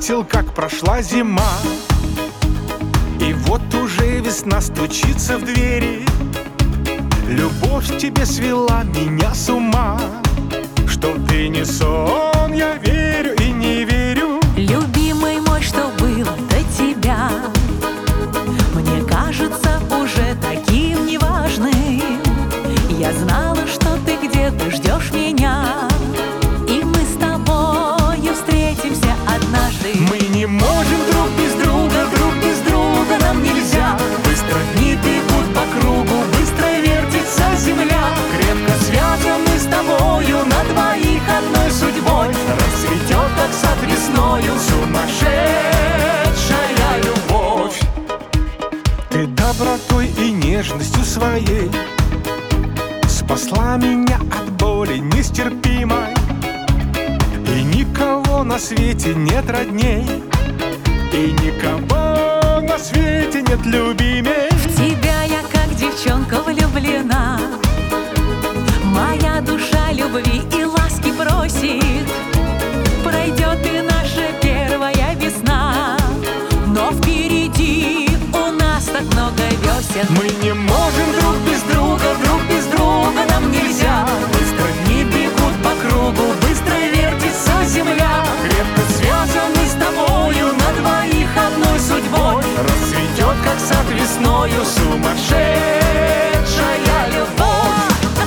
заметил, как прошла зима, и вот уже весна стучится в двери. Любовь к тебе свела меня с ума. Что ты не сон, я верю и не верю. Любимый мой, что было до тебя, мне кажется уже таким неважным. Я знала, что ты где-то ждешь меня, и мы с тобою встретимся однажды. Мы не можем друг без друга нам нельзя. Быстро дни бегут по кругу, быстро вертится земля. Крепко связаны с тобою на двоих одной судьбой. Расцветет, как сад весною, сумасшедшая любовь. Ты добротой и нежностью своей спасла меня от боли нестерпимой, и никого на свете нет родней, и никого на свете нет любимей. В тебя я как девчонка влюблена, моя душа любви и ласки просит. Пройдет и наша первая весна, но впереди у нас так много весен. Мы не можем друг без друга нам нельзя. Быстро дни бегут по кругу, быстро вертится земля. Крепко связаны с тобою на двоих одной судьбой. Расцветет, как сад весною, сумасшедшая любовь.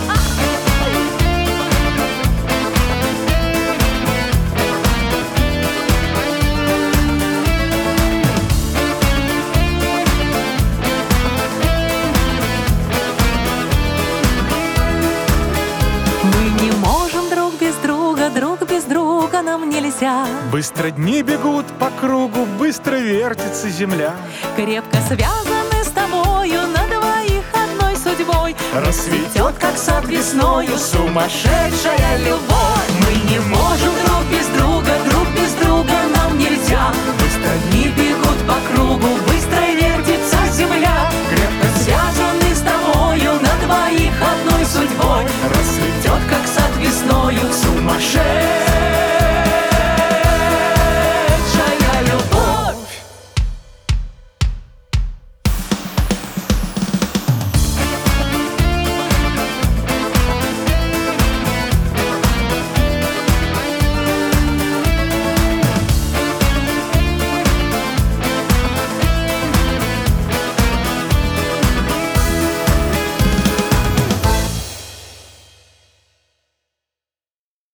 Друг без друга нам нельзя. Быстро дни бегут по кругу, быстро вертится земля. Крепко связаны с тобою на двоих одной судьбой. Расцветет, как сад весною, сумасшедшая любовь. Мы не можем друг без друга нам нельзя. Быстро дни бегут по кругу, быстро вертится